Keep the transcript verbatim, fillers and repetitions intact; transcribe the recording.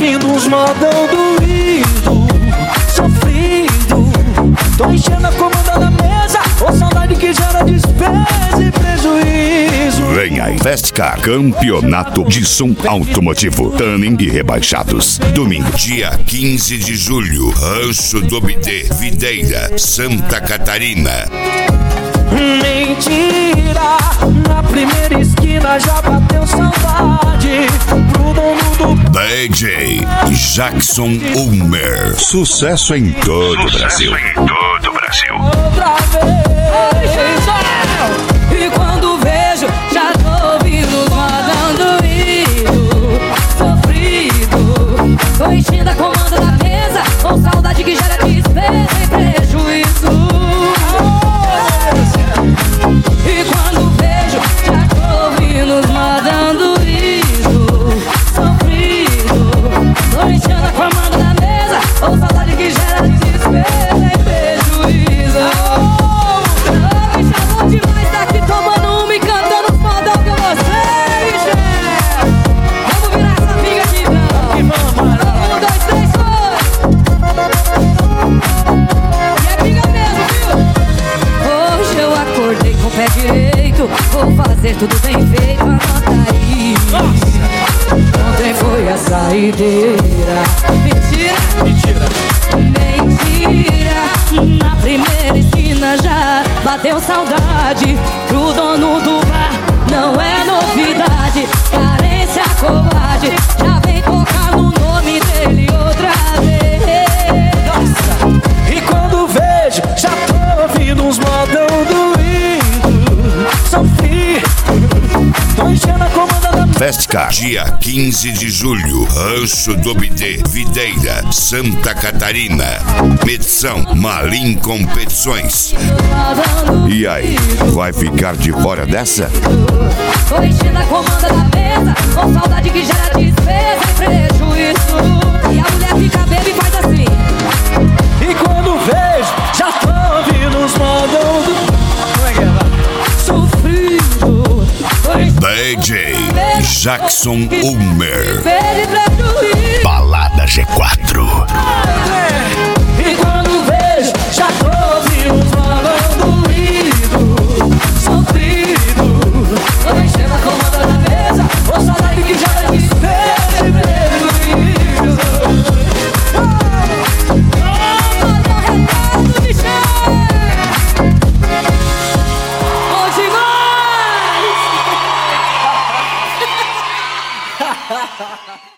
ouvindo uns modão doído, sofrido. Tô enchendo a comanda da mesa, ô saudade que gera despesa e prejuízo. Vem aí, Festcar, campeonato de som automotivo, tuning e rebaixados. Domingo, dia quinze de julho, Rancho do Obidê, Videira, Santa Catarina. Mentira, na primeira esquina já bateu saudade pro dono do D J Jackson Ulmer. Sucesso em todo o Brasil. Em todo o Brasil. outra vez. E quando vejo, já tô ouvindo modão doído, sofrido. Tô enchendo a comanda da mesa, com saudade que gera despesa e prejuízo. E quando vejo, já tô ouvindo os modão doído, sofrido. Tô enchendo a comanda da mesa, com saudade que gera despesa e prejuízo. Oh, me chamou demais, tá aqui tomando uma e cantando os modão com vocês, gente. Vamos virar essa figa aqui, não. Um, dois, três, foi. E é figa mesmo, viu? Hoje eu acordei com o pé direito, vou fazer tudo bem feito, anota aí. Ontem foi a saideira. Mentira, mentira, mentira. Na primeira esquina já bateu saudade pro dono do bar. Não é novidade, carência covarde. Já vem tocar no nome dele outra vez. Nossa. E quando vejo, já tô ouvindo uns modão doído, sofrido. Tô enchendo a comanda da Festcar, dia quinze de julho, Rancho do Obidê, Videira, Santa Catarina. Medição Malim Competições. E aí, vai ficar de fora dessa? Tô enchendo a comanda da mesa, com saudade que gera despesa e prejuízo. E a mulher fica bêbada e faz assim. E quando vejo, já tô ouvindo os modão do... Como é que é? Sofrido. D J Jackson Ulmer. Prejuízo. Balada G quatro. E quando vejo, já tô ouvindo os modão doído, sofrido. Tô enchendo a comanda da mesa, ô saudade que gera despesa e prejuízo. Oh, mandou recado de chão. Bom demais.